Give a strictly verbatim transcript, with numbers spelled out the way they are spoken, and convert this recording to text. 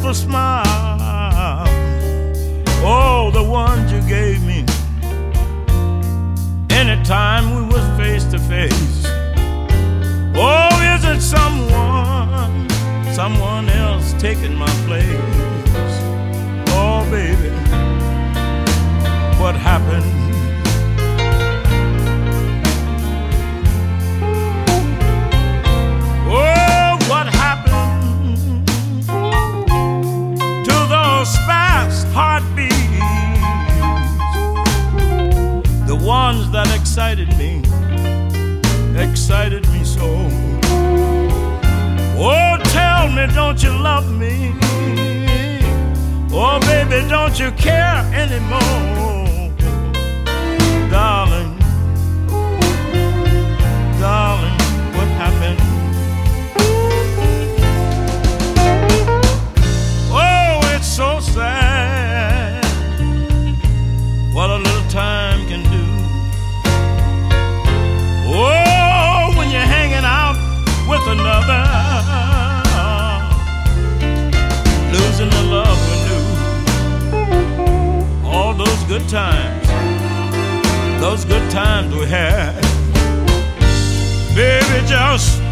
beautiful smile. Oh, the ones you gave me anytime we was face to face. Oh, is it someone, someone else taking my place? Oh, baby, what happened? Oh, what happened to those fast heartbeats? The ones that excited me, excited me so. Oh, tell me, don't you love me? Oh, baby, don't you care anymore? Darling, darling, what happened? Oh, it's so sad what a little time can do. Oh, when you're hanging out with another, losing the love we knew. All those good times, those good times we had, baby, just